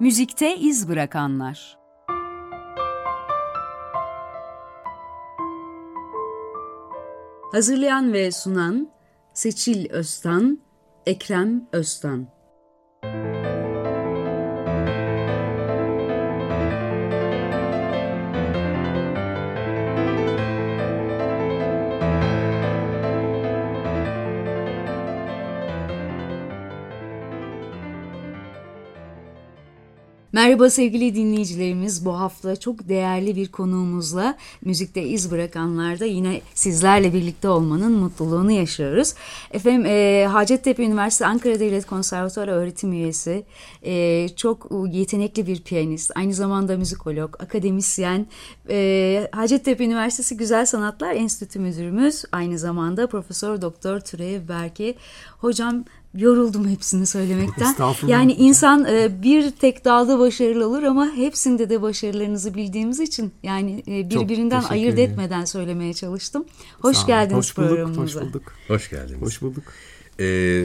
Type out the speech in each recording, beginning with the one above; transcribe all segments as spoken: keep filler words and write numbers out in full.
Müzikte iz bırakanlar. Hazırlayan ve sunan Seçil Öztan, Ekrem Öztan. Merhaba sevgili dinleyicilerimiz, bu hafta çok değerli bir konuğumuzla Müzikte iz bırakanlarda yine sizlerle birlikte olmanın mutluluğunu yaşıyoruz. Efendim e, Hacettepe Üniversitesi Ankara Devlet Konservatuarı öğretim üyesi, e, çok yetenekli bir piyanist, aynı zamanda müzikolog, akademisyen, e, Hacettepe Üniversitesi Güzel Sanatlar Enstitüsü Müdürümüz, aynı zamanda Profesör Doktor Türev Berke. Hocam, yoruldum hepsini söylemekten. Yani insan e, bir tek dalda başarılı olur ama hepsinde de başarılarınızı bildiğimiz için yani e, birbirinden ayırt ederim. etmeden söylemeye çalıştım. Hoş geldiniz hoş bulduk, programımıza. Hoş bulduk. Hoş geldiniz. Hoş bulduk. Ee,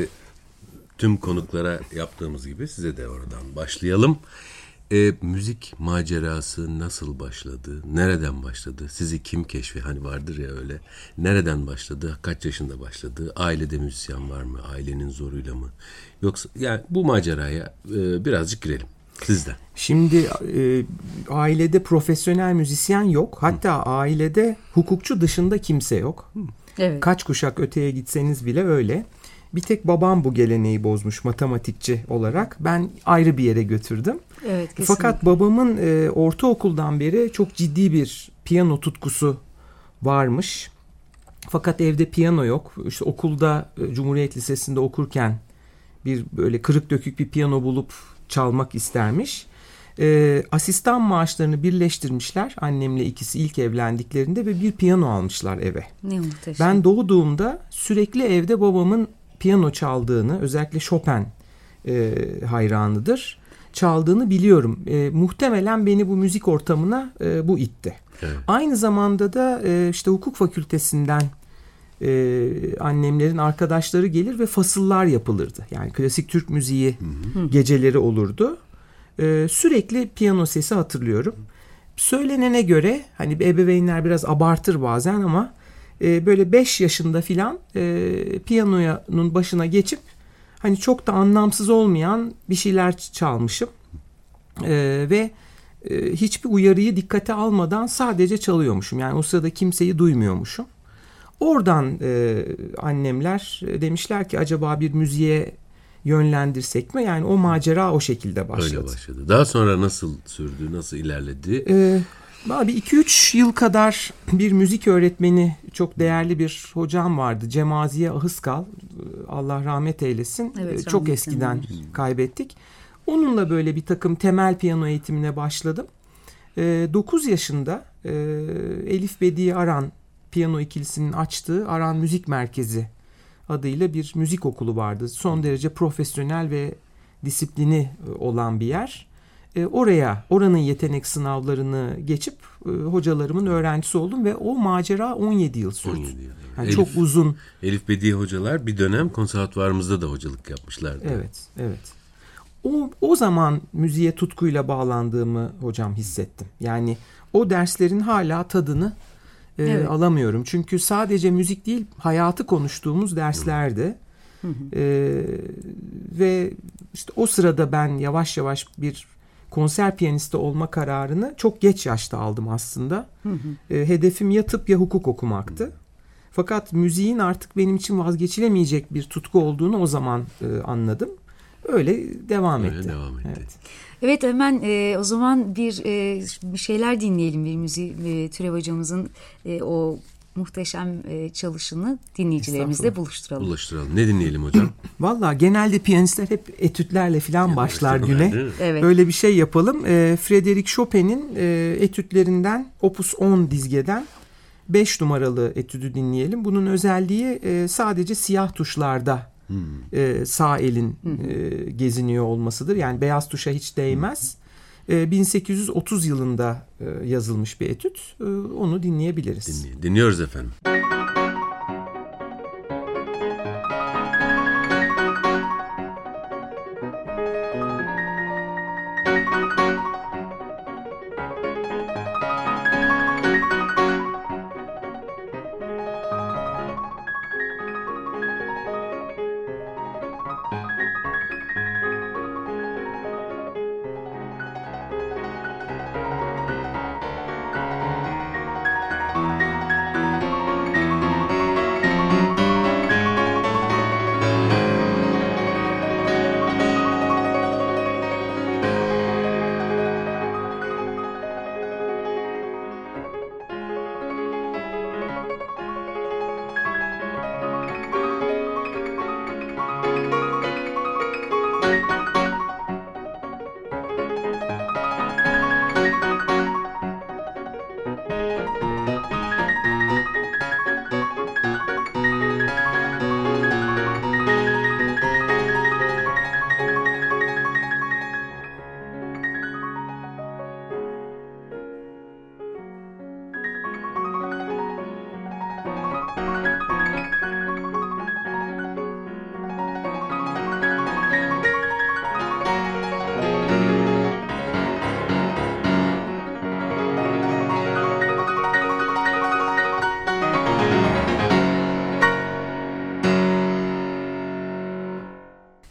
tüm konuklara yaptığımız gibi size de oradan başlayalım. E, müzik macerası nasıl başladı? Nereden başladı? Sizi kim keşfi? Hani vardır ya öyle. Nereden başladı? Kaç yaşında başladı? Ailede müzisyen var mı? Ailenin zoruyla mı? Yoksa yani bu maceraya e, birazcık girelim sizden. Şimdi e, ailede profesyonel müzisyen yok. Hatta Hı. ailede hukukçu dışında kimse yok. Evet. Kaç kuşak öteye gitseniz bile öyle. Bir tek babam bu geleneği bozmuş matematikçi olarak. Ben ayrı bir yere götürdüm. Evet, fakat babamın e, ortaokuldan beri çok ciddi bir piyano tutkusu varmış. Fakat evde piyano yok. İşte okulda e, Cumhuriyet Lisesi'nde okurken bir böyle kırık dökük bir piyano bulup çalmak istermiş. E, asistan maaşlarını birleştirmişler. Annemle ikisi ilk evlendiklerinde ve bir piyano almışlar eve. Ne muhteşem. Ben doğduğumda sürekli evde babamın piyano çaldığını, özellikle Chopin e, hayranıdır, çaldığını biliyorum. E, muhtemelen beni bu müzik ortamına e, bu itti. Evet. Aynı zamanda da e, işte hukuk fakültesinden e, annemlerin arkadaşları gelir ve fasıllar yapılırdı. Yani klasik Türk müziği hı hı. geceleri olurdu. E, sürekli piyano sesi hatırlıyorum. Söylenene göre hani ebeveynler biraz abartır bazen ama e, böyle beş yaşında filan e, piyanonun başına geçip hani çok da anlamsız olmayan bir şeyler çalmışım. Ee, ve e, hiçbir uyarıyı dikkate almadan sadece çalıyormuşum. Yani o sırada kimseyi duymuyormuşum. Oradan e, annemler demişler ki acaba bir müziğe yönlendirsek mi? Yani o macera o şekilde başladı. Öyle başladı. Daha sonra nasıl sürdü, nasıl ilerledi? Ee, abi iki üç yıl kadar bir müzik öğretmeni, çok değerli bir hocam vardı. Cemaziye Ahıskal. Allah rahmet eylesin. Evet, çok eskiden eylesin. Kaybettik. Onunla böyle bir takım temel piyano eğitimine başladım. E, dokuz yaşında e, Elif Bediye Aran piyano ikilisinin açtığı Aran Müzik Merkezi adıyla bir müzik okulu vardı. Son derece profesyonel ve disiplini olan bir yer. E, oraya, oranın yetenek sınavlarını geçip e, hocalarımın öğrencisi oldum ve o macera on yedi yıl sürdü. on yedi yıl. Yani Elif, çok uzun. Elif Bediye hocalar bir dönem konservatuvarımızda da hocalık yapmışlardı. Evet, evet. O, o zaman müziğe tutkuyla bağlandığımı hocam hissettim. Yani o derslerin hala tadını e, evet. alamıyorum. Çünkü sadece müzik değil, hayatı konuştuğumuz derslerdi. Hı hı. E, ve işte o sırada ben yavaş yavaş bir konser piyanisti olma kararını çok geç yaşta aldım aslında. Hı hı. E, hedefim ya tıp ya hukuk okumaktı. Hı. Fakat müziğin artık benim için vazgeçilemeyecek bir tutku olduğunu o zaman e, anladım. Öyle devam Öyle etti. devam etti. Evet. Evet, hemen e, o zaman bir e, bir şeyler dinleyelim, bir müziği e, Türev hocamızın e, o muhteşem e, çalışını dinleyicilerimizle buluşturalım. Buluşturalım. Ne dinleyelim hocam? Vallahi genelde piyanistler hep etütlerle falan başlar güne. Evet. Öyle bir şey yapalım. E, Frédéric Chopin'in e, etütlerinden Opus on dizgeden beş numaralı etüdü dinleyelim. Bunun özelliği e, sadece siyah tuşlarda Hmm. Ee, sağ elin hmm. e, geziniyor olmasıdır. Yani beyaz tuşa hiç değmez. Hmm. Ee, bin sekiz yüz otuz yılında e, yazılmış bir etüt. Ee, onu dinleyebiliriz. Dinley- dinliyoruz efendim.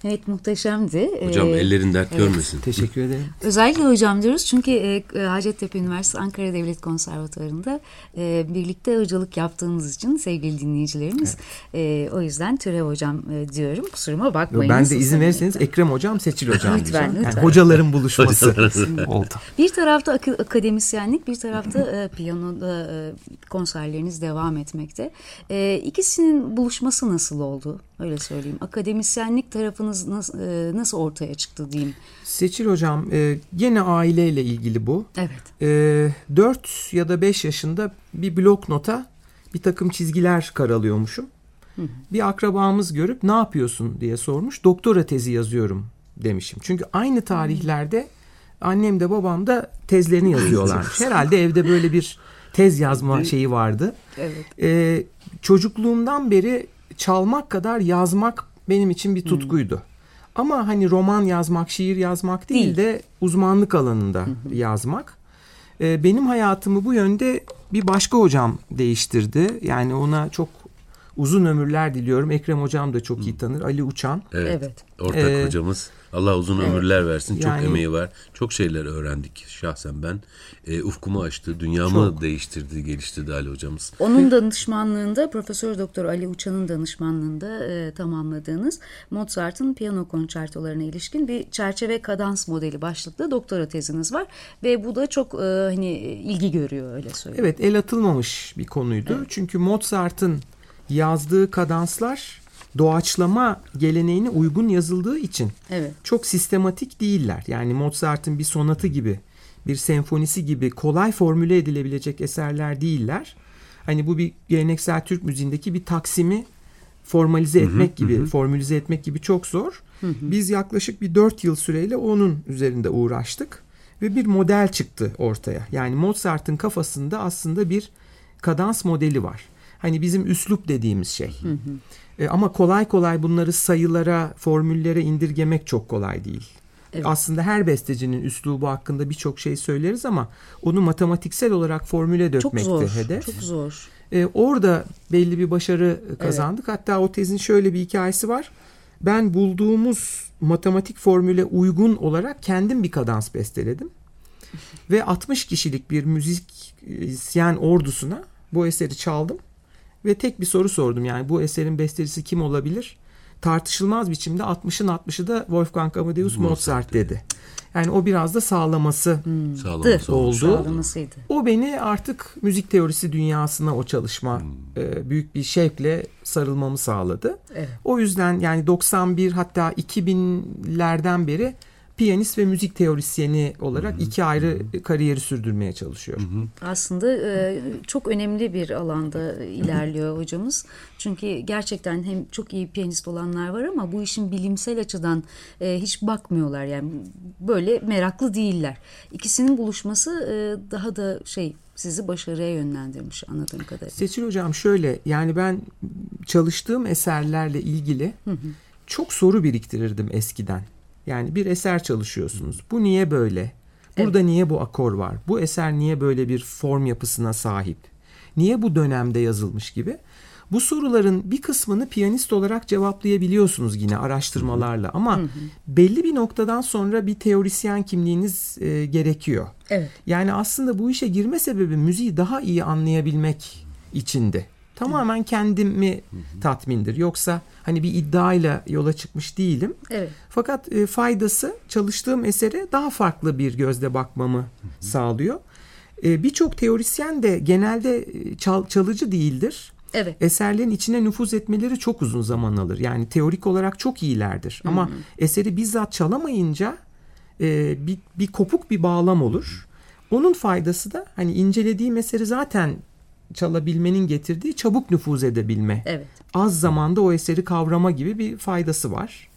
Evet, muhteşemdi. Hocam Ee, ellerin dert evet. görmesin. Teşekkür ederim. Özellikle hocam diyoruz çünkü e, Hacettepe Üniversitesi Ankara Devlet Konservatuvarı'nda e, birlikte hocalık yaptığımız için sevgili dinleyicilerimiz. Evet. E, o yüzden Türev hocam e, diyorum. Kusuruma bakmayın. Ben de izin verirseniz Ekrem hocam, Seçil hocam lütfen, diyeceğim. lütfen. Yani hocaların buluşması oldu. Bir tarafta ak- akademisyenlik, bir tarafta e, piyanoda e, konserleriniz devam etmekte. E, ikisinin buluşması nasıl oldu? Öyle söyleyeyim. Akademisyenlik tarafınız nasıl, e, nasıl ortaya çıktı diyeyim. Seçil hocam, e, gene aileyle ilgili bu. Evet. E, dört ya da beş yaşında bir blok nota bir takım çizgiler karalıyormuşum. Hı hı. Bir akrabamız görüp ne yapıyorsun diye sormuş. Doktora tezi yazıyorum demişim. Çünkü aynı tarihlerde annem de babam da tezlerini yazıyorlarmış. Herhalde evde böyle bir tez yazma şeyi vardı. Evet. E, çocukluğumdan beri çalmak kadar yazmak benim için bir tutkuydu. Hmm. Ama hani roman yazmak, şiir yazmak değil, değil. de uzmanlık alanında hmm. yazmak. Ee, benim hayatımı bu yönde bir başka hocam değiştirdi. Yani ona çok uzun ömürler diliyorum. Ekrem hocam da çok iyi tanır. Ali Uçan. Evet. evet. Ortak ee, hocamız. Allah uzun evet. ömürler versin. Çok yani, emeği var. Çok şeyler öğrendik şahsen ben. E, ufkumu açtı, dünyamı çok. değiştirdi, geliştirdi Ali hocamız. Onun danışmanlığında, Profesör Doktor Ali Uçan'ın danışmanlığında e, tamamladığınız Mozart'ın piyano konçertolarına ilişkin bir çerçeve kadans modeli başlıklı doktora teziniz var ve bu da çok e, hani ilgi görüyor, öyle söyleyeyim. Evet, el atılmamış bir konuydu. Evet. Çünkü Mozart'ın yazdığı kadanslar doğaçlama geleneğine uygun yazıldığı için evet. çok sistematik değiller. Yani Mozart'ın bir sonatı gibi, bir senfonisi gibi kolay formüle edilebilecek eserler değiller. Hani bu bir geleneksel Türk müziğindeki bir taksimi formalize etmek hı hı, gibi, hı. formülize etmek gibi çok zor. Hı hı. Biz yaklaşık bir dört yıl süreyle onun üzerinde uğraştık ve bir model çıktı ortaya. Yani Mozart'ın kafasında aslında bir kadans modeli var. Hani bizim üslup dediğimiz şey. Hı hı. E, ama kolay kolay bunları sayılara, formüllere indirgemek çok kolay değil. Evet. Aslında her bestecinin üslubu hakkında birçok şey söyleriz ama onu matematiksel olarak formüle dökmekti çok zor, hedef. Çok zor. E, orada belli bir başarı kazandık. Evet. Hatta o tezin şöyle bir hikayesi var. Ben bulduğumuz matematik formüle uygun olarak kendim bir kadans besteledim. Ve altmış kişilik bir müzisyen ordusuna bu eseri çaldım. Ve tek bir soru sordum, yani bu eserin bestecisi kim olabilir? Tartışılmaz biçimde altmışın altmışı da Wolfgang Amadeus Mozart, Mozart dedi. Yani o biraz da sağlaması hmm. Sağlaması oldu. Sağlamasıydı. O beni artık müzik teorisi dünyasına, o çalışma hmm. e, büyük bir şevkle sarılmamı sağladı. Evet. O yüzden yani doksan bir hatta iki binlerden beri piyanist ve müzik teorisyeni olarak hı hı. iki ayrı hı hı. kariyeri sürdürmeye çalışıyor. Hı hı. Aslında e, çok önemli bir alanda ilerliyor hocamız. Çünkü gerçekten hem çok iyi piyanist olanlar var ama bu işin bilimsel açıdan e, hiç bakmıyorlar. Yani böyle meraklı değiller. İkisinin buluşması e, daha da şey sizi başarıya yönlendirmiş anladığım kadarıyla. Seçil hocam şöyle, yani ben çalıştığım eserlerle ilgili hı hı. çok soru biriktirirdim eskiden. Yani bir eser çalışıyorsunuz. Bu niye böyle? Burada evet. niye bu akor var? Bu eser niye böyle bir form yapısına sahip? Niye bu dönemde yazılmış gibi? Bu soruların bir kısmını piyanist olarak cevaplayabiliyorsunuz yine araştırmalarla. Ama hı hı. belli bir noktadan sonra bir teorisyen kimliğiniz e, gerekiyor. Evet. Yani aslında bu işe girme sebebi müziği daha iyi anlayabilmek içindi. Tamamen kendimi hı hı. tatmindir. Yoksa hani bir iddiayla yola çıkmış değilim. Evet. Fakat e, faydası çalıştığım esere daha farklı bir gözle bakmamı hı hı. sağlıyor. E, Birçok teorisyen de genelde çal, çalıcı değildir. Evet. Eserlerin içine nüfuz etmeleri çok uzun zaman alır. Yani teorik olarak çok iyilerdir. Hı hı. Ama eseri bizzat çalamayınca e, bir, bir kopuk bir bağlam olur. Hı hı. Onun faydası da hani incelediğim eseri zaten çalabilmenin getirdiği çabuk nüfuz edebilme. Evet. Az zamanda o eseri kavrama gibi bir faydası var.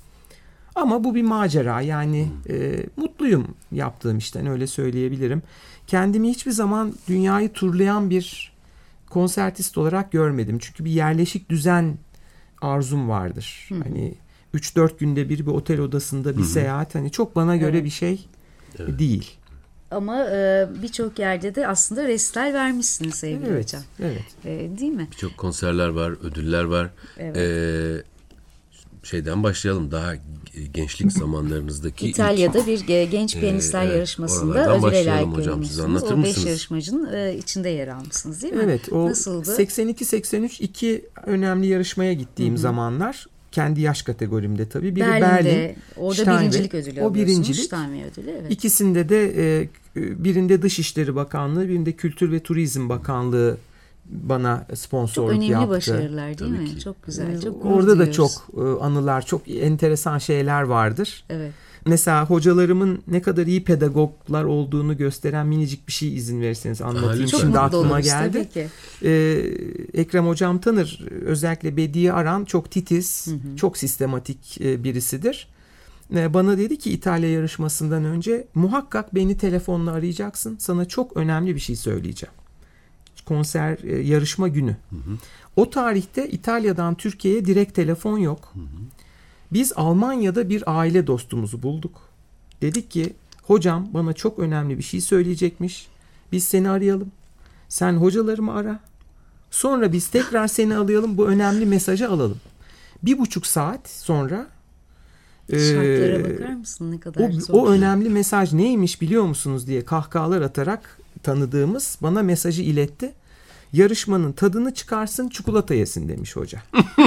Ama bu bir macera. Yani e, mutluyum yaptığım işten, öyle söyleyebilirim. Kendimi hiçbir zaman dünyayı turlayan bir konsertist olarak görmedim. Çünkü bir yerleşik düzen arzum vardır. Hı. Hani üç dört günde bir bir otel odasında bir Hı-hı. seyahat hani çok bana göre evet. bir şey evet. değil. Ama e, birçok yerde de aslında resital vermişsiniz sevgili evet, hocam. Evet. E, değil mi? Birçok konserler var, ödüller var. Evet. E, şeyden başlayalım. Daha gençlik zamanlarınızdaki İtalya'da ilk, bir genç piyanistler e, yarışmasında ödüle layık hocam. Siz anlatır o mısınız? beş yarışmacının içinde yer almışsınız değil mi? Evet, o nasıldı? seksen iki seksen üç iki önemli yarışmaya gittiğim Hı-hı. zamanlar. Kendi yaş kategorimde tabii. Biri Berlin'de, Berlin, orada Steinway, birincilik ödülü o birincilik. Steinway ödülü, evet. İkisinde de e, birinde Dışişleri Bakanlığı, birinde Kültür ve Turizm Bakanlığı bana sponsorluk yaptı. Çok önemli yaptı. başarılar değil Tabii mi? ki. Çok güzel, çok Orada da çok e, anılar, çok enteresan şeyler vardır. Evet. Mesela hocalarımın ne kadar iyi pedagoglar olduğunu gösteren minicik bir şey izin verirseniz anlatayım. Çok Şimdi mutlu aklıma oluruz, geldi. tabii ki. Ee, Ekrem hocam tanır. Özellikle Bediye Aran çok titiz, hı hı. çok sistematik e, birisidir. E, bana dedi ki İtalya yarışmasından önce muhakkak beni telefonla arayacaksın. Sana çok önemli bir şey söyleyeceğim. Konser e, yarışma günü. Hı hı. O tarihte İtalya'dan Türkiye'ye direkt telefon yok. Hı hı. Biz Almanya'da bir aile dostumuzu bulduk. Dedik ki hocam bana çok önemli bir şey söyleyecekmiş. Biz seni arayalım. Sen hocalarımı ara. Sonra biz tekrar seni arayalım. Bu önemli mesajı alalım. Bir buçuk saat sonra şartlara e, bakar mısın ne kadar o, zor. o önemli mesaj neymiş biliyor musunuz diye kahkahalar atarak tanıdığımız bana mesajı iletti. Yarışmanın tadını çıkarsın, çikolata yesin demiş hoca.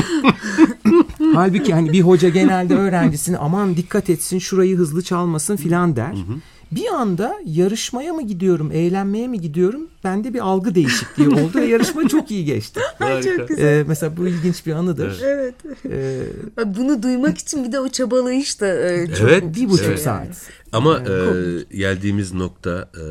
Halbuki hani bir hoca genelde öğrencisine aman dikkat etsin, şurayı hızlı çalmasın filan der. Hı hı. Bir anda yarışmaya mı gidiyorum, eğlenmeye mi gidiyorum? Bende bir algı değişikliği oldu ve yarışma çok iyi geçti. Çok güzel. Ee, mesela bu ilginç bir anıdır. Evet. Ee, Bunu duymak için bir de o çabalayış da e, çok evet, bir buçuk evet. saat. Ama e, geldiğimiz nokta e,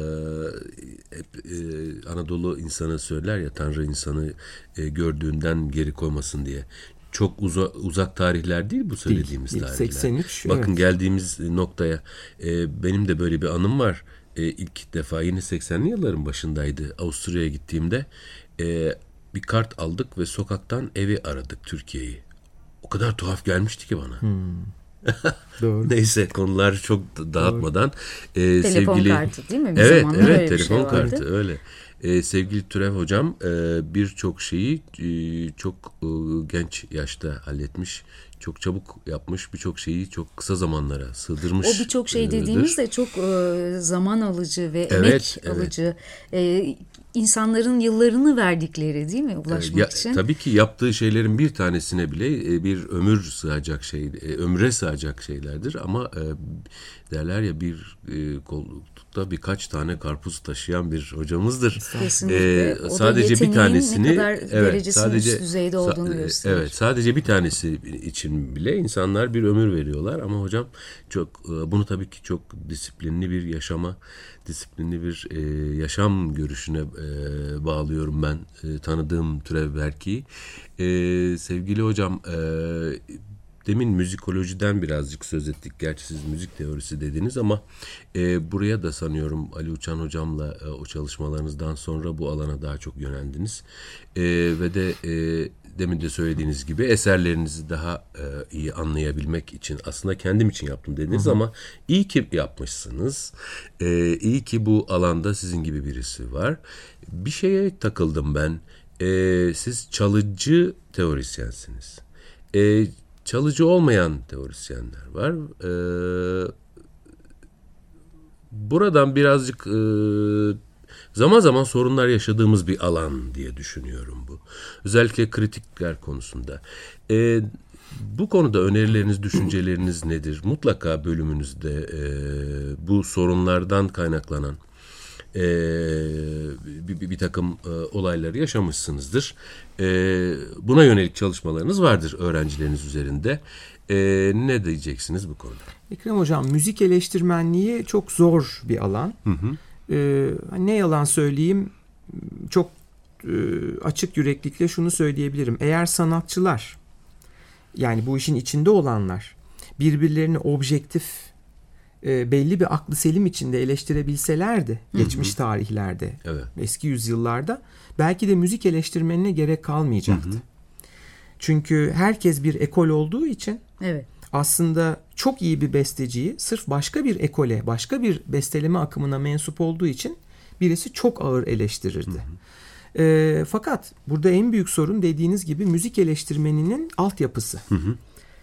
hep e, Anadolu insanı söyler ya Tanrı insanı e, gördüğünden geri koymasın diye. Çok uza, uzak tarihler değil bu söylediğimiz değil, tarihler. seksen üç Bakın evet. geldiğimiz noktaya e, benim de böyle bir anım var. E, ilk defa yine seksenli yılların başındaydı. Avusturya'ya gittiğimde e, bir kart aldık ve sokaktan evi aradık Türkiye'yi. O kadar tuhaf gelmişti ki bana. Hmm. Doğru. Neyse konular çok dağıtmadan. E, telefon sevgili, kartı değil mi? Bir evet zamanlar evet öyle telefon bir şey kartı vardı. öyle. Ee, sevgili Türev hocam e, birçok şeyi e, çok e, genç yaşta halletmiş. Çok çabuk yapmış, birçok şeyi çok kısa zamanlara sığdırmış. O birçok şey dediğimiz de çok e, zaman alıcı ve evet, emek evet. alıcı. E, insanların yıllarını verdikleri değil mi ulaşmak ya, için? Tabii ki yaptığı şeylerin bir tanesine bile e, bir ömür sığacak şey, e, ömre sığacak şeylerdir. Ama e, derler ya bir e, koltukta birkaç tane karpuz taşıyan bir hocamızdır. Kesinlikle. E, sadece bir tanesini, ne kadar evet, derecesinin sadece, üst düzeyde olduğunu sa- gösterir. Evet, sadece bir tanesi için bile insanlar bir ömür veriyorlar. Ama hocam çok bunu tabii ki çok disiplinli bir yaşama, disiplinli bir e, yaşam görüşüne e, bağlıyorum ben e, tanıdığım Türev Berki'yi. E, sevgili hocam e, demin müzikolojiden birazcık söz ettik. Gerçi siz müzik teorisi dediniz ama e, buraya da sanıyorum Ali Uçan hocamla e, o çalışmalarınızdan sonra bu alana daha çok yöneldiniz. E, ve de e, demin de söylediğiniz gibi eserlerinizi daha e, iyi anlayabilmek için aslında kendim için yaptım dediniz, hı hı. ama iyi ki yapmışsınız. E, iyi ki bu alanda sizin gibi birisi var. Bir şeye takıldım ben. E, siz çalıcı teorisyensiniz. E, çalıcı olmayan teorisyenler var. E, buradan birazcık e, zaman zaman sorunlar yaşadığımız bir alan diye düşünüyorum bu. Özellikle kritikler konusunda. E, bu konuda önerileriniz, düşünceleriniz nedir? Mutlaka bölümünüzde e, bu sorunlardan kaynaklanan e, bir, bir, bir takım e, olayları yaşamışsınızdır. E, buna yönelik çalışmalarınız vardır öğrencileriniz üzerinde. E, ne diyeceksiniz bu konuda? Ekrem hocam, müzik eleştirmenliği çok zor bir alan. Hı hı. Ee, ne yalan söyleyeyim, çok e, açık yüreklikle şunu söyleyebilirim. Eğer sanatçılar, yani bu işin içinde olanlar birbirlerini objektif, e, belli bir aklı selim içinde eleştirebilselerdi, hı hı. geçmiş tarihlerde, evet. eski yüzyıllarda, belki de müzik eleştirmenine gerek kalmayacaktı. Hı hı. Çünkü herkes bir ekol olduğu için, evet. aslında çok iyi bir besteciyi sırf başka bir ekole, başka bir besteleme akımına mensup olduğu için birisi çok ağır eleştirirdi. Hı hı. E, fakat burada en büyük sorun dediğiniz gibi müzik eleştirmeninin altyapısı. Hı hı.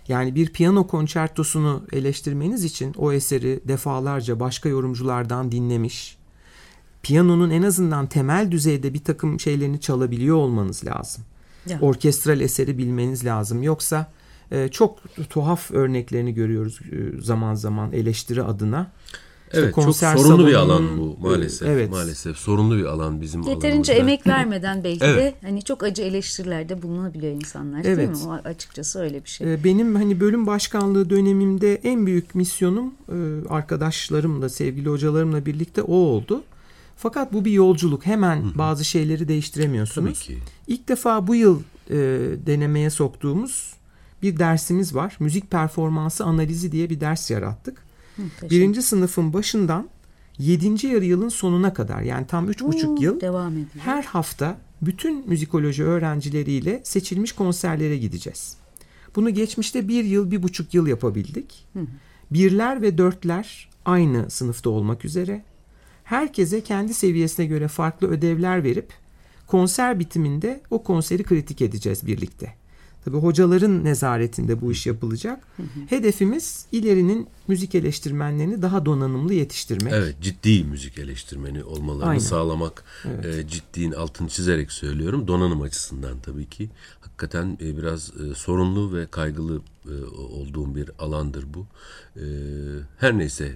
Yani bir piyano konçertosunu eleştirmeniz için o eseri defalarca başka yorumculardan dinlemiş, piyanonun en azından temel düzeyde bir takım şeylerini çalabiliyor olmanız lazım. Ya. Orkestral eseri bilmeniz lazım. Yoksa e, çok tuhaf örneklerini görüyoruz e, zaman zaman eleştiri adına. İşte evet, çok sorunlu bir alan bu maalesef. Evet. Maalesef sorunlu bir alan bizim alanımızda. Yeterince emek vermeden belki evet. de hani çok acı eleştirilerde bulunabiliyor insanlar, evet. değil mi? O açıkçası öyle bir şey. Benim hani bölüm başkanlığı dönemimde en büyük misyonum arkadaşlarımla, sevgili hocalarımla birlikte o oldu. Fakat bu bir yolculuk. Hemen Hı-hı. bazı şeyleri değiştiremiyorsunuz. Tabii ki. İlk defa bu yıl e, denemeye soktuğumuz bir dersimiz var. Müzik performansı analizi diye bir ders yarattık. Hı, birinci sınıfın başından yedinci yarı yılın sonuna kadar, yani tam üç Oo, buçuk yıl devam ediyor. Her hafta bütün müzikoloji öğrencileriyle seçilmiş konserlere gideceğiz. Bunu geçmişte bir yıl, bir buçuk yıl yapabildik. Hı. Birler ve dörtler aynı sınıfta olmak üzere. Herkese kendi seviyesine göre farklı ödevler verip konser bitiminde o konseri kritik edeceğiz birlikte. Tabii hocaların nezaretinde bu iş yapılacak. Hı hı. Hedefimiz ilerinin müzik eleştirmenlerini daha donanımlı yetiştirmek. Evet, ciddi müzik eleştirmeni olmalarını Aynen. sağlamak. Evet. E, ciddiğin altını çizerek söylüyorum. Donanım açısından tabii ki. Hakikaten e, biraz e, sorunlu ve kaygılı e, olduğum bir alandır bu. E, her neyse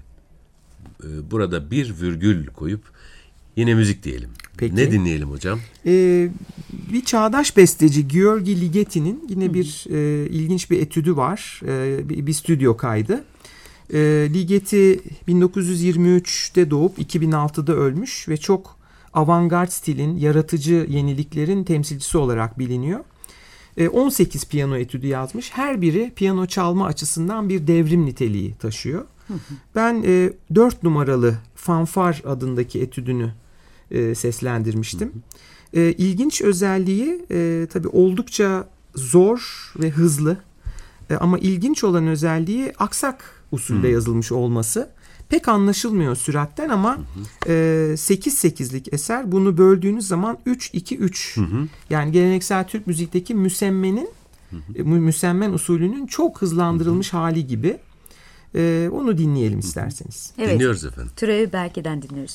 e, burada bir virgül koyup yine müzik diyelim. Peki. Ne dinleyelim hocam? Ee, bir çağdaş besteci György Ligeti'nin yine Hı. bir e, ilginç bir etüdü var. E, bir, bir stüdyo kaydı. E, Ligeti bin dokuz yüz yirmi üçte doğup iki bin altıda ölmüş ve çok avantgard stilin, yaratıcı yeniliklerin temsilcisi olarak biliniyor. E, on sekiz piyano etüdü yazmış. Her biri piyano çalma açısından bir devrim niteliği taşıyor. Hı hı. Ben e, dört numaralı Fanfar adındaki etüdünü e, seslendirmiştim. Hı hı. E, ilginç özelliği e, tabii oldukça zor ve hızlı. E, ama ilginç olan özelliği aksak usulde hı. yazılmış olması. Pek anlaşılmıyor süratten ama hı hı. E, sekiz sekizlik eser. Bunu böldüğünüz zaman üç iki üç. Hı hı. Yani geleneksel Türk müzikteki müsemmenin hı hı. E, müsemmen usulünün çok hızlandırılmış hı hı. hali gibi. E, onu dinleyelim isterseniz. Evet. Dinliyoruz efendim. Türevi Berke'den dinliyoruz.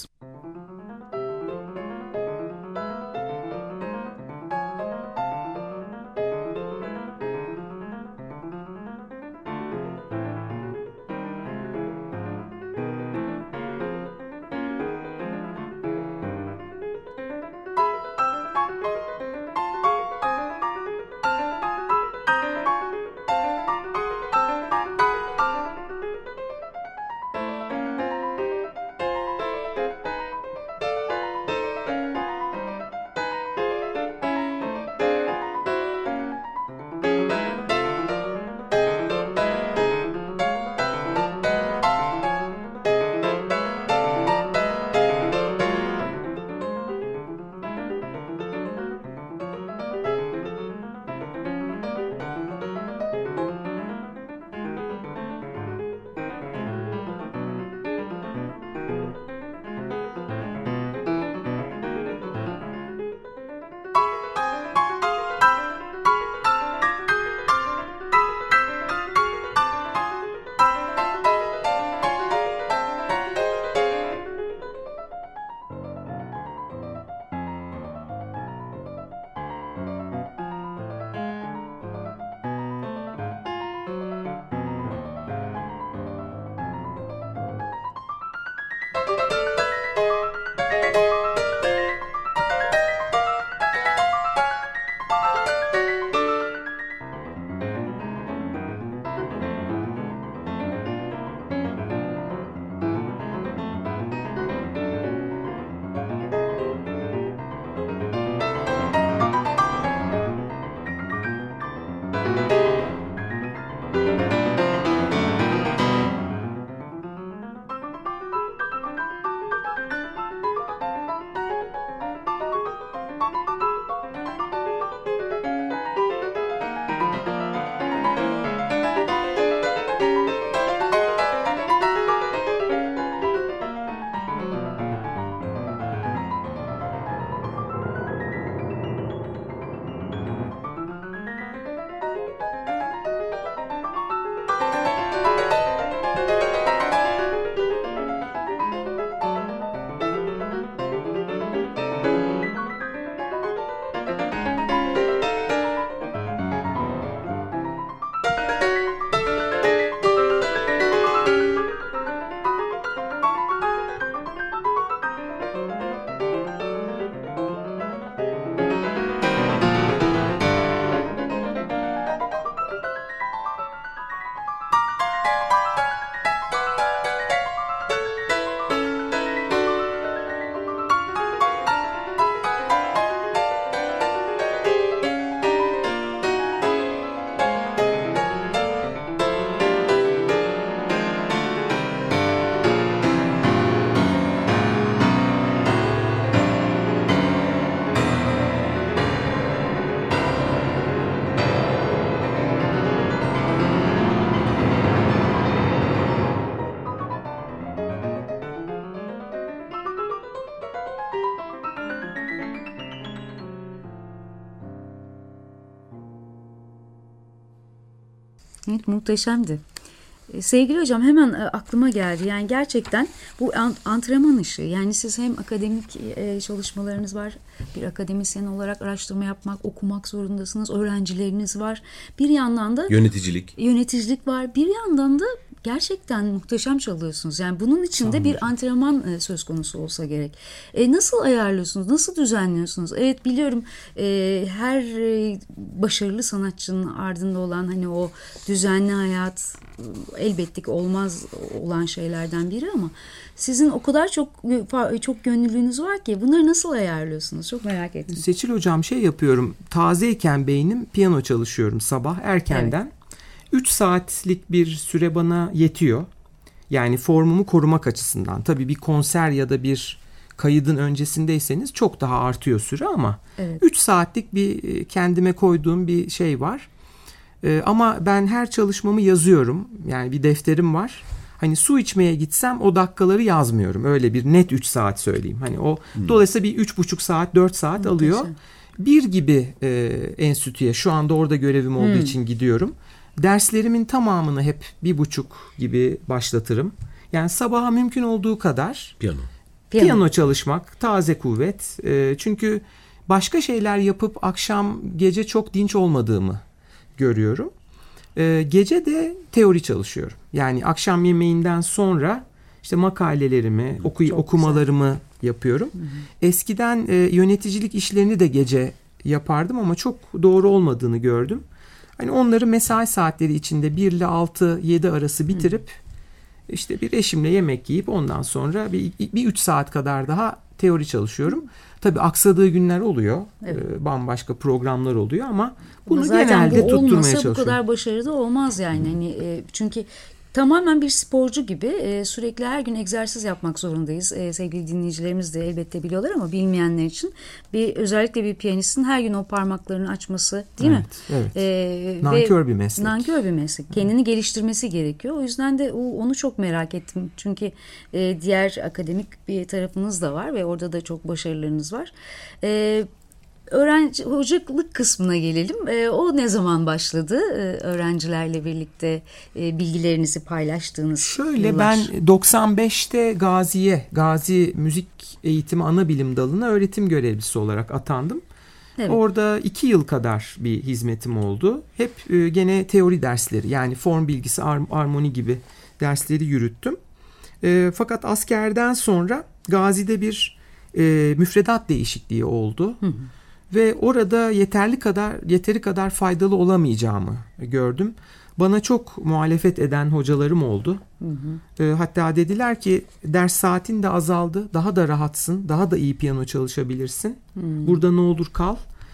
Evet, muhteşemdi. Sevgili hocam, hemen aklıma geldi. Yani gerçekten bu antrenman işi. Yani siz hem akademik çalışmalarınız var. Bir akademisyen olarak araştırma yapmak, okumak zorundasınız. Öğrencileriniz var. Bir yandan da yöneticilik. Yöneticilik var. Bir yandan da gerçekten muhteşem çalıyorsunuz. Yani bunun içinde bir antrenman söz konusu olsa gerek. E, nasıl ayarlıyorsunuz? Nasıl düzenliyorsunuz? Evet, biliyorum e, her e, başarılı sanatçının ardında olan hani o düzenli hayat elbette ki olmaz olan şeylerden biri, ama sizin o kadar çok çok gönüllülüğünüz var ki bunları nasıl ayarlıyorsunuz? Çok merak ettim. Seçil hocam, şey yapıyorum. Tazeyken beynim, piyano çalışıyorum sabah erkenden. Evet. üç saatlik bir süre bana yetiyor. Yani formumu korumak açısından. Tabii bir konser ya da bir kaydın öncesindeyseniz çok daha artıyor süre, ama evet. üç saatlik bir kendime koyduğum bir şey var. Ee, ama ben her çalışmamı yazıyorum. Yani bir defterim var. Hani su içmeye gitsem o dakikaları yazmıyorum. Öyle bir net üç saat söyleyeyim. Hani o hmm. dolayısıyla bir üç buçuk saat, dört saat hmm, alıyor. Kesin. Bir gibi e, enstitüye şu anda orada görevim olduğu hmm. için gidiyorum. Derslerimin tamamını hep bir buçuk gibi başlatırım. Yani sabaha mümkün olduğu kadar piyano, piyano, piyano çalışmak, taze kuvvet. E, çünkü başka şeyler yapıp akşam gece çok dinç olmadığımı görüyorum. E, gece de teori çalışıyorum. Yani akşam yemeğinden sonra işte makalelerimi, oku, okumalarımı güzel. yapıyorum. Hı hı. Eskiden e, yöneticilik işlerini de gece yapardım ama çok doğru olmadığını gördüm. Hani onları mesai saatleri içinde bir ile altı yedi arası bitirip Hı. işte bir eşimle yemek yiyip ondan sonra bir, bir üç saat kadar daha teori çalışıyorum. Tabii aksadığı günler oluyor. Evet. Ee, bambaşka programlar oluyor ama bunu zaten genelde bu tutturmaya çalışıyorum. Bu kadar başarılı olmaz yani. Hani e, çünkü tamamen bir sporcu gibi e, sürekli her gün egzersiz yapmak zorundayız. E, sevgili dinleyicilerimiz de elbette biliyorlar ama bilmeyenler için bir özellikle bir piyanistin her gün o parmaklarını açması, değil evet, mi? Evet. E, nankör bir meslek. Nankör bir meslek. Kendini geliştirmesi gerekiyor. O yüzden de o, onu çok merak ettim. Çünkü e, diğer akademik bir tarafınız da var ve orada da çok başarılarınız var. Evet. Öğrenci hocalık kısmına gelelim. E, o ne zaman başladı? E, öğrencilerle birlikte e, bilgilerinizi paylaştığınız Şöyle yıllar. Ben doksan beşte Gazi'ye, Gazi Müzik Eğitimi Anabilim Dalı'na öğretim görevlisi olarak atandım. Evet. Orada iki yıl kadar bir hizmetim oldu. Hep e, gene teori dersleri, yani form bilgisi, ar- armoni gibi dersleri yürüttüm. E, fakat askerden sonra Gazi'de bir e, müfredat değişikliği oldu. Hı hı. Ve orada yeterli kadar yeteri kadar faydalı olamayacağımı gördüm. Bana çok muhalefet eden hocalarım oldu. Hı hı. E, hatta dediler ki ders saatin de azaldı. Daha da rahatsın. Daha da iyi piyano çalışabilirsin. Hı. Burada ne olur kal.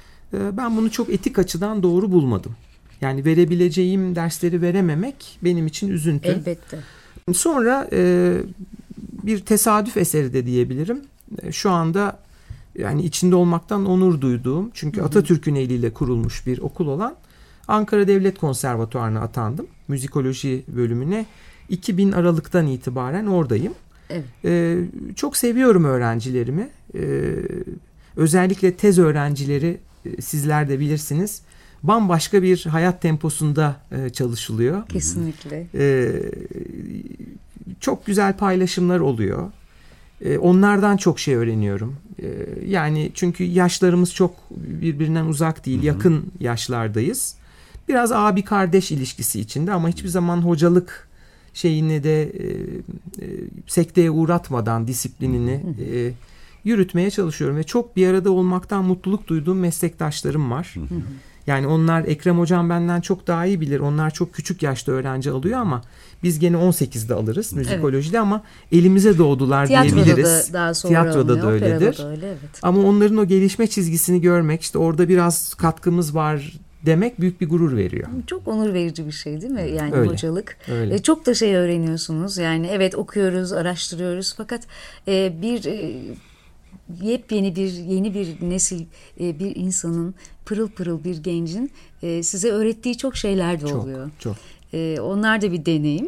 E, ben bunu çok etik açıdan doğru bulmadım. Yani verebileceğim dersleri verememek benim için üzüntü. Elbette. Sonra e, bir tesadüf eseri de diyebilirim. E, şu anda yani içinde olmaktan onur duyduğum, çünkü hı hı. Atatürk'ün eliyle kurulmuş bir okul olan Ankara Devlet Konservatuvarı'na atandım. Müzikoloji bölümüne. iki bin Aralık'tan itibaren oradayım. Evet. Ee, çok seviyorum öğrencilerimi. Ee, özellikle tez öğrencileri, sizler de bilirsiniz. Bambaşka bir hayat temposunda e, çalışılıyor. Kesinlikle. Ee, çok güzel paylaşımlar oluyor. Onlardan çok şey öğreniyorum. Yani çünkü yaşlarımız çok birbirinden uzak değil. Hı hı. Yakın yaşlardayız. Biraz abi kardeş ilişkisi içinde ama hiçbir zaman hocalık şeyini de e, e, sekteye uğratmadan disiplinini e, yürütmeye çalışıyorum. Ve çok bir arada olmaktan mutluluk duyduğum meslektaşlarım var. Hı hı. Yani onlar, Ekrem hocam benden çok daha iyi bilir. Onlar çok küçük yaşta öğrenci alıyor ama biz gene on sekizde alırız müzikolojide, evet. Ama elimize doğdular tiyatroda diyebiliriz. Da daha sonra tiyatroda olmuyor, da öyledir. da öyle, evet. Ama onların o gelişme çizgisini görmek, işte orada biraz katkımız var demek büyük bir gurur veriyor. Çok onur verici bir şey değil mi? Yani öyle, hocalık. Öyle. E, çok da şey öğreniyorsunuz. Yani evet, okuyoruz, araştırıyoruz fakat e, bir e, yepyeni bir yeni bir nesil, e, bir insanın, pırıl pırıl bir gencin e, size öğrettiği çok şeyler de oluyor. Çok, çok. E, onlar da bir deneyim.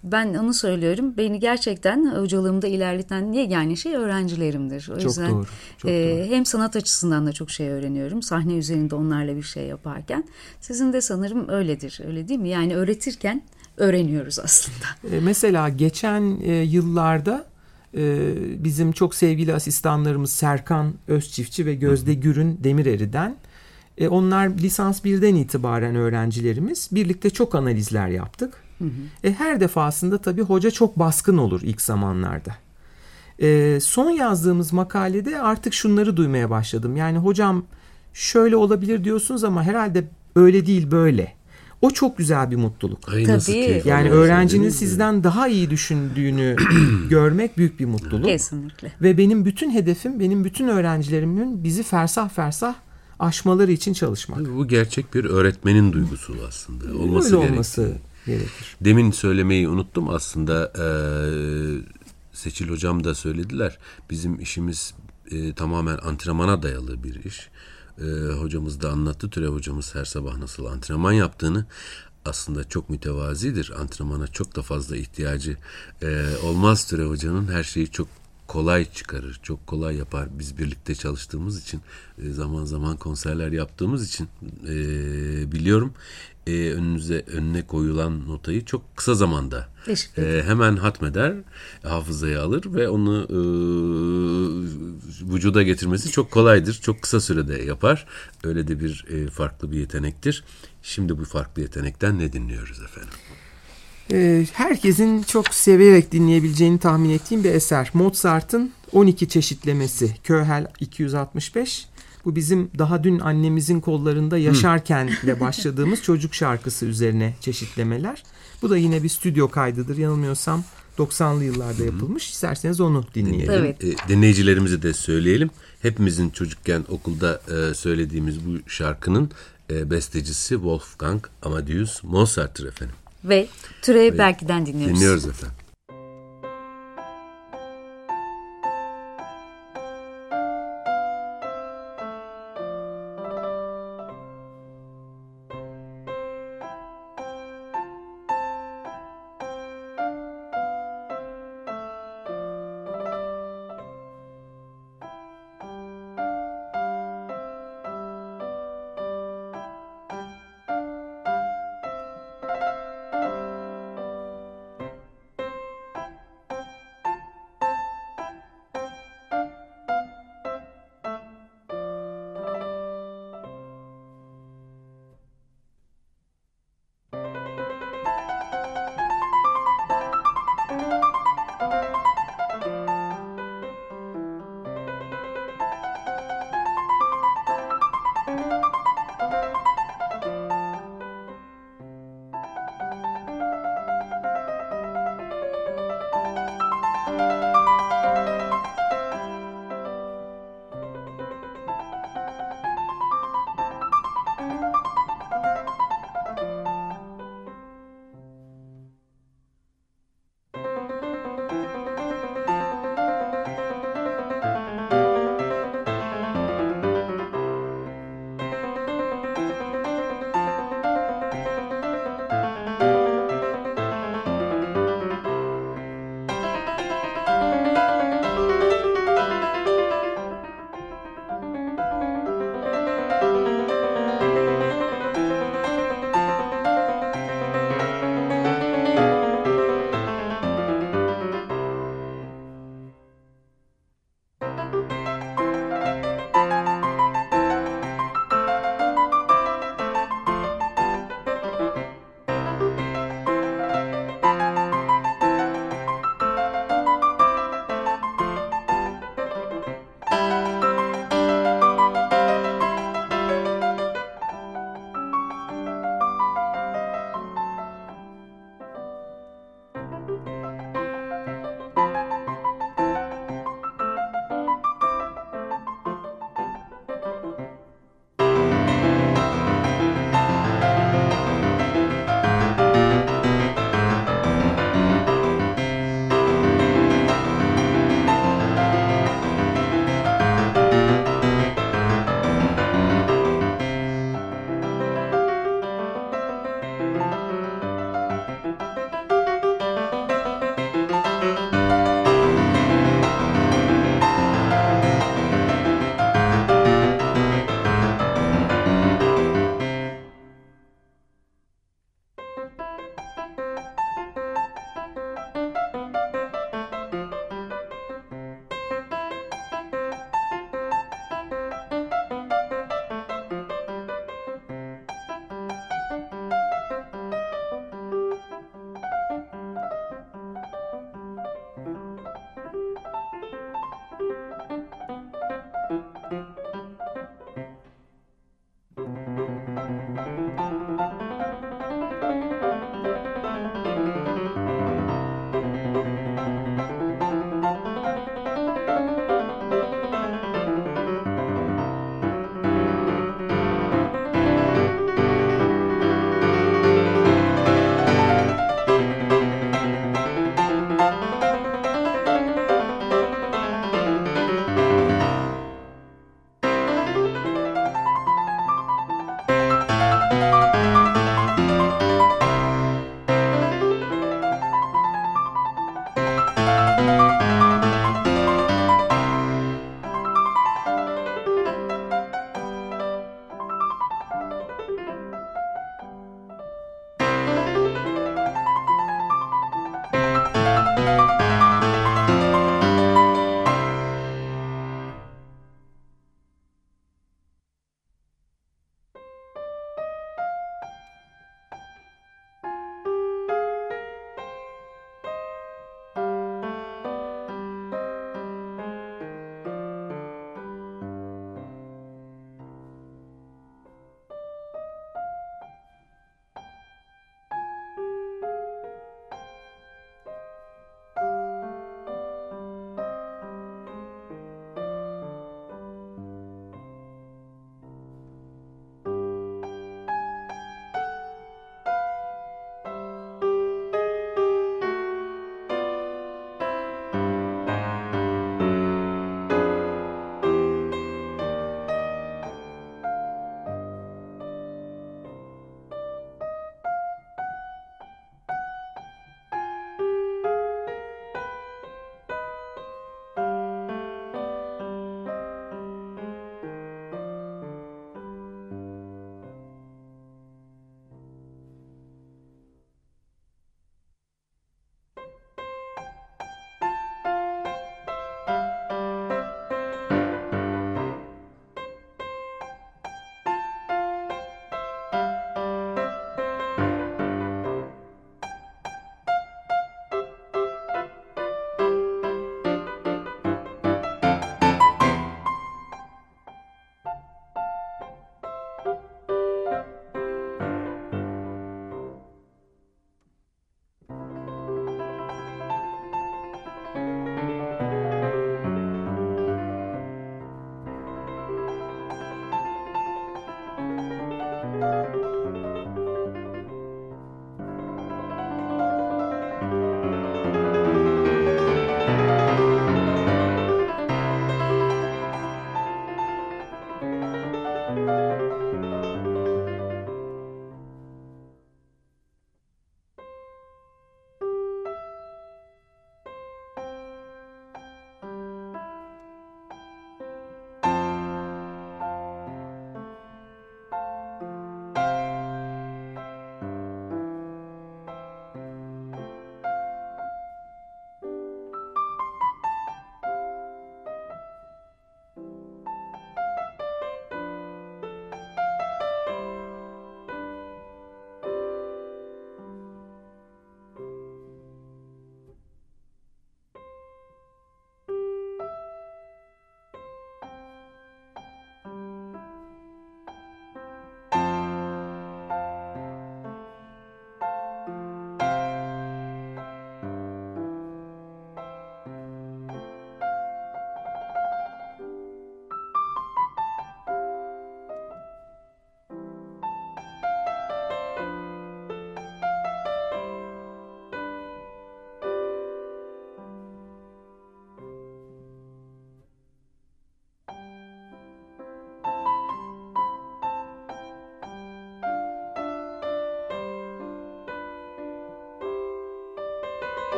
Ben onu söylüyorum. Beni gerçekten hocalığımda ilerleten yegane şey öğrencilerimdir. O Çok yüzden doğru, çok e, doğru. hem sanat açısından da çok şey öğreniyorum. Sahne üzerinde onlarla bir şey yaparken. Sizin de sanırım öyledir. Öyle değil mi? Yani öğretirken öğreniyoruz aslında. E, mesela geçen e, yıllarda e, bizim çok sevgili asistanlarımız Serkan Özçiftçi ve Gözde Gürün Demireri'den e, onlar lisans birden itibaren öğrencilerimiz. Birlikte çok analizler yaptık. Hı hı. E, her defasında tabii hoca çok baskın olur ilk zamanlarda. E, son yazdığımız makalede artık şunları duymaya başladım. Yani hocam şöyle olabilir diyorsunuz ama herhalde öyle değil böyle. O çok güzel bir mutluluk. Ay, nasıl Tabii. keyif Yani alıyorsun, öğrencinin değil mi? sizden daha iyi düşündüğünü görmek büyük bir mutluluk. Kesinlikle. Ve benim bütün hedefim, benim bütün öğrencilerimin bizi fersah fersah aşmaları için çalışmak. Tabii bu gerçek bir öğretmenin duygusu aslında. Olması Öyle gerekir. olması gerekir. Demin söylemeyi unuttum aslında. eee, Seçil hocam da söylediler. Bizim işimiz e, tamamen antrenmana dayalı bir iş. E, hocamız da anlattı. Türev hocamız her sabah nasıl antrenman yaptığını. Aslında çok mütevazidir. Antrenmana çok da fazla ihtiyacı e, olmaz Türev hocanın. Her şeyi çok kolay çıkarır, çok kolay yapar. Biz birlikte çalıştığımız için, e, zaman zaman konserler yaptığımız için e, biliyorum. E, önünüze önüne koyulan notayı çok kısa zamanda e, hemen hatmeder, hafızaya alır ve onu e, vücuda getirmesi çok kolaydır. Çok kısa sürede yapar. Öyle de bir e, farklı bir yetenektir. Şimdi bu farklı yetenekten ne dinliyoruz efendim? Herkesin çok severek dinleyebileceğini tahmin ettiğim bir eser. Mozart'ın on iki çeşitlemesi. Köhel iki yüz altmış beş. Bu bizim daha dün annemizin kollarında yaşarkenle başladığımız çocuk şarkısı üzerine çeşitlemeler. Bu da yine bir stüdyo kaydıdır. Yanılmıyorsam doksanlı yıllarda yapılmış. İsterseniz onu dinleyelim. Evet. E, dinleyicilerimize de söyleyelim. Hepimizin çocukken okulda e, söylediğimiz bu şarkının e, bestecisi Wolfgang Amadeus Mozart'tır efendim. Ve Türev Berki'den dinliyoruz. Dinliyoruz efendim.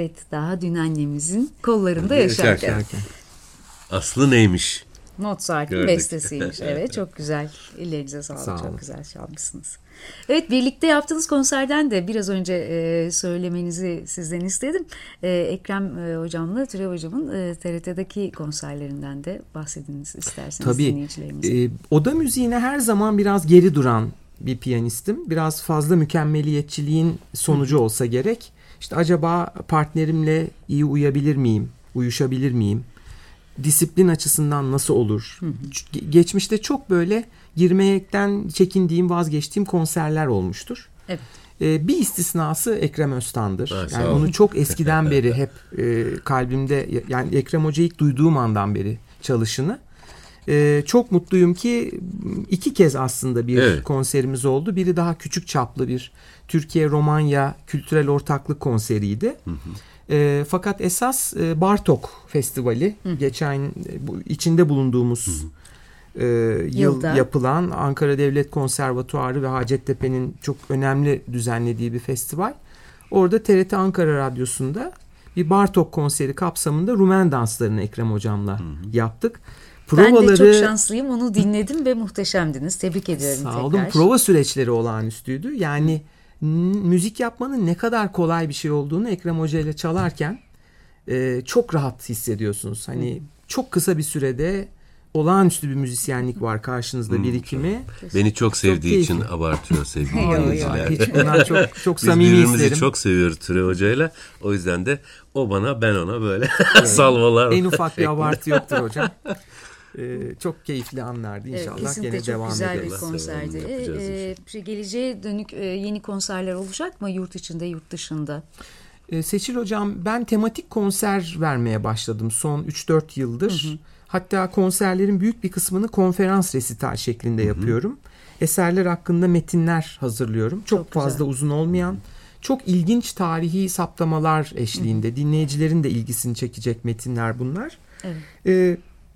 Evet, daha dün annemizin kollarında yaşarken. yaşarken. Aslı neymiş? Mozart'ın Gördük. bestesiymiş. Evet, çok güzel. Ellerinize sağlık. Sağ olun. Çok güzel çalmışsınız. Evet, birlikte yaptığınız konserden de biraz önce e, söylemenizi sizden istedim. E, Ekrem e, hocamla Türev hocamın e, T R T'deki konserlerinden de bahsediniz isterseniz Tabii. dinleyicilerimize. E, oda müziğine her zaman biraz geri duran bir piyanistim. Biraz fazla mükemmeliyetçiliğin sonucu olsa gerek. İşte acaba partnerimle iyi uyabilir miyim? Uyuşabilir miyim? Disiplin açısından nasıl olur? Hı hı. Geçmişte çok böyle girmekten çekindiğim, vazgeçtiğim konserler olmuştur. Evet. Ee, bir istisnası Ekrem Öztan'dır. Ha, yani onu çok eskiden beri hep e, kalbimde, yani Ekrem Hoca'yı ilk duyduğum andan beri çalışını. E, çok mutluyum ki iki kez aslında bir evet. konserimiz oldu. Biri daha küçük çaplı bir Türkiye-Romanya Kültürel Ortaklık konseriydi. Hı hı. E, fakat esas e, Bartok Festivali, hı. geçen bu, içinde bulunduğumuz hı hı. E, yıl Yılda. yapılan Ankara Devlet Konservatuarı ve Hacettepe'nin çok önemli düzenlediği bir festival. Orada T R T Ankara Radyosu'nda bir Bartok konseri kapsamında Rumen danslarını Ekrem Hocam'la hı hı. yaptık. Provaları, ben de çok şanslıyım, onu dinledim ve muhteşemdiniz. Tebrik ediyorum sağ tekrar. olun. Prova süreçleri olağanüstüydü. Yani hı. müzik yapmanın ne kadar kolay bir şey olduğunu Ekrem Hoca ile çalarken e, çok rahat hissediyorsunuz. Hani hı. çok kısa bir sürede olağanüstü bir müzisyenlik var karşınızda, hmm, birikimi. Beni çok sevdiği çok için abartıyor sevgili dinleyiciler. Hiç bunlar çok çok samimi hislerim. Biz birbirimizi çok seviyoruz Türev Hoca'yla. O yüzden de o bana, ben ona böyle evet. salvalar. En ufak bir abartı yoktur hocam. Ee, çok keyifli anlardı. İnşallah evet, gene devam ederiz. Kesinlikle çok güzel bir konserdi. Ee, şey, geleceğe dönük e, yeni konserler olacak mı yurt içinde, yurt dışında? Ee, Seçil hocam, ben tematik konser vermeye başladım son üç dört yıldır. Hı hı. Hatta konserlerin büyük bir kısmını konferans resital şeklinde yapıyorum. Hı hı. Eserler hakkında metinler hazırlıyorum. Çok, çok fazla güzel. Uzun olmayan, çok ilginç tarihi saptamalar eşliğinde. Hı hı. Dinleyicilerin de ilgisini çekecek metinler bunlar. Evet. Ee,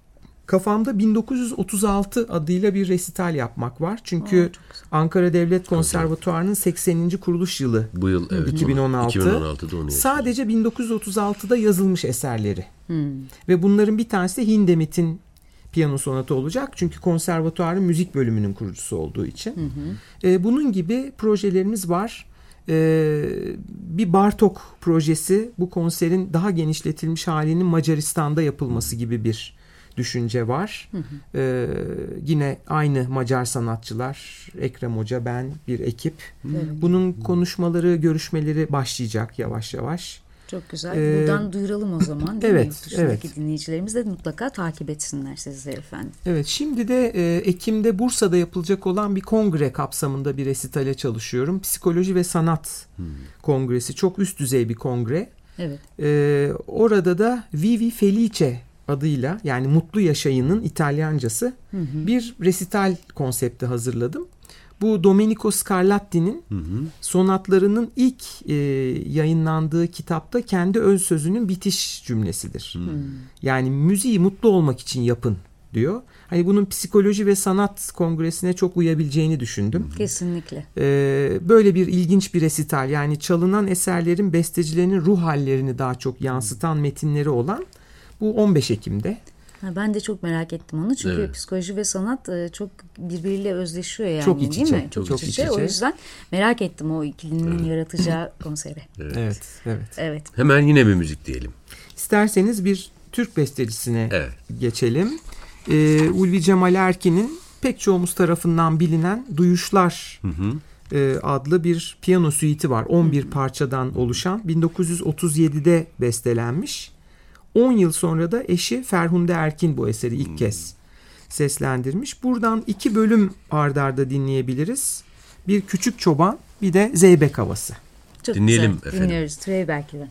kafamda bin dokuz yüz otuz altı adıyla bir resital yapmak var. Çünkü Oo, Ankara Devlet Konservatuarı'nın sekseninci kuruluş yılı. Bu yıl evet, iki bin on altı. iki bin on altıda onu sadece bin dokuz yüz otuz altıda yazılmış eserleri. Hmm. Ve bunların bir tanesi de Hindemith'in piyano sonatı olacak. Çünkü konservatuarın müzik bölümünün kurucusu olduğu için. Hı hı. Ee, bunun gibi projelerimiz var. Ee, bir Bartok projesi, bu konserin daha genişletilmiş halinin Macaristan'da yapılması gibi bir düşünce var. Hı hı. Ee, yine aynı Macar sanatçılar, Ekrem Hoca, ben, bir ekip. Hı hı. Bunun konuşmaları, görüşmeleri başlayacak yavaş yavaş. Çok güzel. Ee, Buradan duyuralım o zaman. Değil evet, mi? Yurt dışındaki evet. dinleyicilerimiz de mutlaka takip etsinler sizleri efendim. Evet. Şimdi de e, Ekim'de Bursa'da yapılacak olan bir kongre kapsamında bir resitale çalışıyorum. Psikoloji ve Sanat hmm. Kongresi. Çok üst düzey bir kongre. Evet. Ee, orada da Vivi Felice adıyla, yani Mutlu Yaşayın'ın İtalyancası, hı hı. bir resital konsepti hazırladım. Bu Domenico Scarlatti'nin hı hı. sonatlarının ilk e, yayınlandığı kitapta kendi öz sözünün bitiş cümlesidir. Hı. Yani müziği mutlu olmak için yapın diyor. Hani bunun psikoloji ve sanat kongresine çok uyabileceğini düşündüm. Kesinlikle. Ee, böyle bir ilginç bir resital, yani çalınan eserlerin bestecilerinin ruh hallerini daha çok yansıtan metinleri olan, bu on beş Ekim'de. Ben de çok merak ettim onu. Çünkü evet. psikoloji ve sanat çok birbiriyle özleşiyor yani. Çok iç içe. Değil mi? Çok, çok iç içe. O yüzden merak ettim o ikilinin evet. yaratacağı konseri. Evet. Evet, evet. Evet. Hemen yine bir müzik diyelim. İsterseniz bir Türk bestecisine evet. geçelim. Ee, Ulvi Cemal Erkin'in pek çoğumuz tarafından bilinen Duyuşlar hı hı. E, adlı bir piyano süiti var. on bir hı hı. parçadan oluşan. bin dokuz yüz otuz yedide bestelenmiş. on yıl sonra da eşi Ferhunde Erkin bu eseri ilk kez seslendirmiş. Buradan iki bölüm ard arda dinleyebiliriz. Bir Küçük Çoban, bir de Zeybek Havası. Çok dinleyelim güzel. efendim. Dinliyoruz. Türev Berkli'den.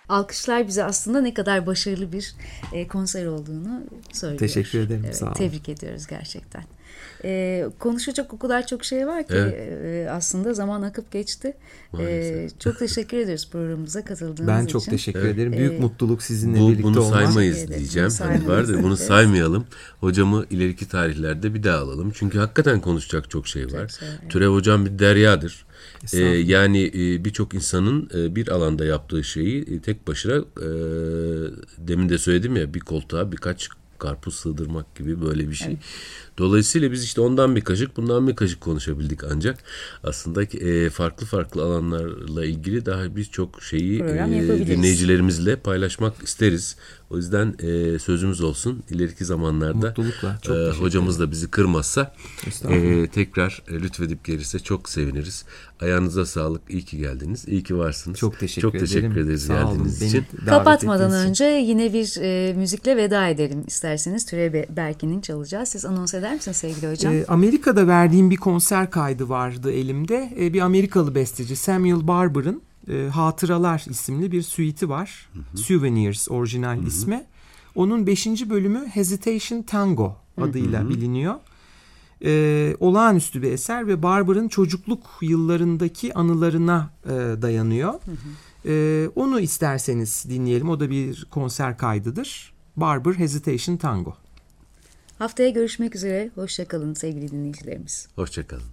alkışlar bize aslında ne kadar başarılı bir e, konser olduğunu söylüyor. Teşekkür ederim. Evet, sağ olun. Tebrik ediyoruz gerçekten. E, konuşacak o kadar çok şey var ki Evet. e, aslında zaman akıp geçti. E, çok teşekkür ediyoruz programımıza katıldığınız Ben için. çok teşekkür Evet. ederim. Büyük Ee, mutluluk sizinle Bu, birlikte bunu olmak. saymayız Teşekkür ederim. diyeceğim. Bunu Hani saymayız. vardır. Bunu Evet. saymayalım. Hocamı ileriki tarihlerde bir daha alalım. Çünkü hakikaten konuşacak çok şey var. şey var, evet. Türev hocam bir deryadır. Ee, Estağfurullah. yani e, birçok insanın e, bir alanda yaptığı şeyi e, tek başına e, demin de söyledim ya, bir koltuğa birkaç karpuz sığdırmak gibi böyle bir şey. Evet. Dolayısıyla biz işte ondan bir kaşık, bundan bir kaşık konuşabildik ancak aslında e, farklı farklı alanlarla ilgili daha birçok şeyi Program e, yapabiliriz. dinleyicilerimizle paylaşmak isteriz. O yüzden e, sözümüz olsun. İleriki zamanlarda Mutlulukla. Çok e, teşekkür hocamız da bizi kırmazsa Estağfurullah. e, tekrar e, lütfedip gelirse çok seviniriz. Ayağınıza sağlık. İyi ki geldiniz. İyi ki varsınız. Çok teşekkür çok teşekkür ederim. ederiz Sağ olun. geldiğiniz Beni için. davet Kapatmadan ettiğiniz için. önce yine bir e, müzikle veda edelim isterseniz. Türev Berkin'in çalacağız. Siz anons eder misiniz sevgili hocam? Ee, Amerika'da verdiğim bir konser kaydı vardı elimde. Ee, bir Amerikalı besteci Samuel Barber'ın e, Hatıralar isimli bir suite'i var. Hı hı. Souvenirs orijinal hı hı. ismi. Onun beşinci bölümü Hesitation Tango adıyla hı hı. biliniyor. Ee, olağanüstü bir eser ve Barber'ın çocukluk yıllarındaki anılarına e, dayanıyor. Hı hı. Ee, onu isterseniz dinleyelim. O da bir konser kaydıdır. Barber Hesitation Tango. Haftaya görüşmek üzere. Hoşça kalın sevgili dinleyicilerimiz. Hoşça kalın.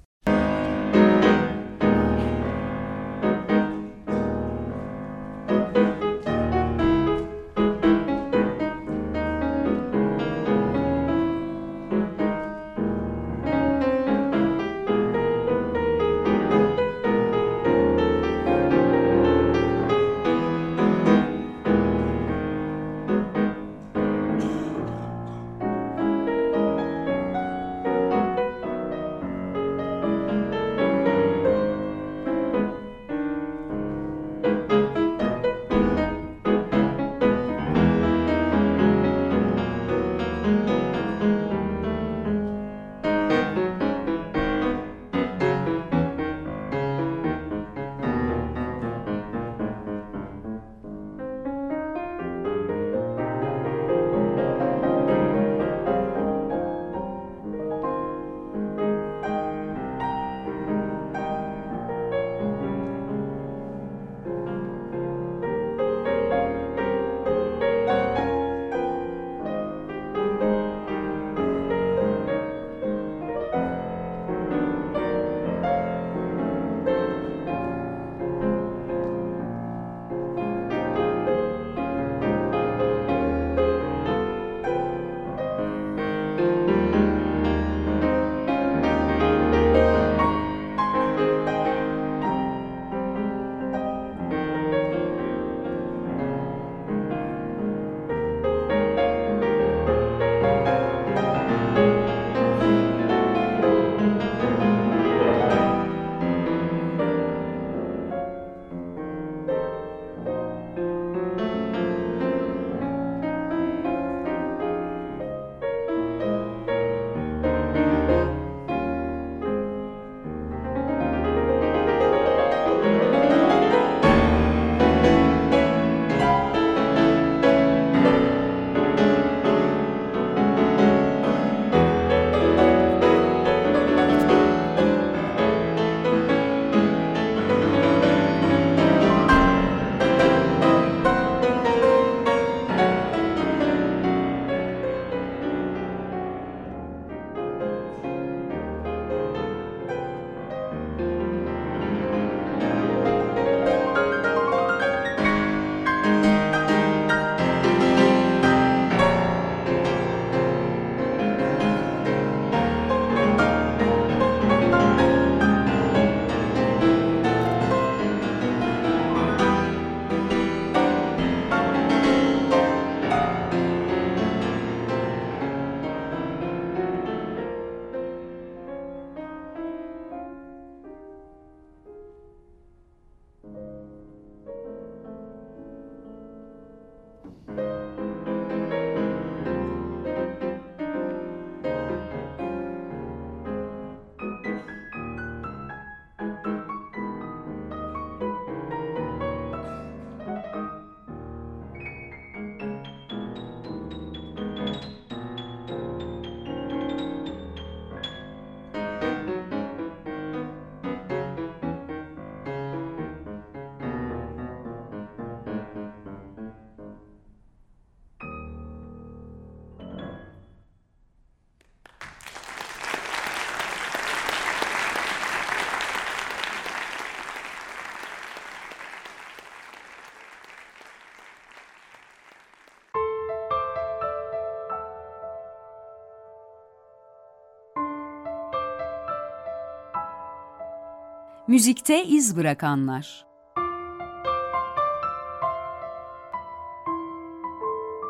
Müzikte iz bırakanlar.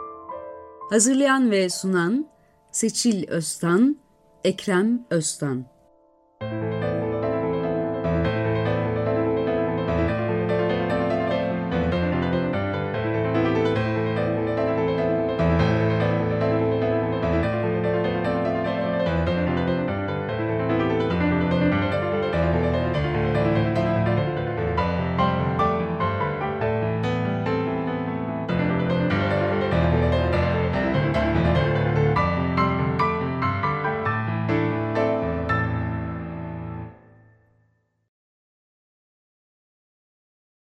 Hazırlayan ve sunan Seçil Öztan, Ekrem Öztan.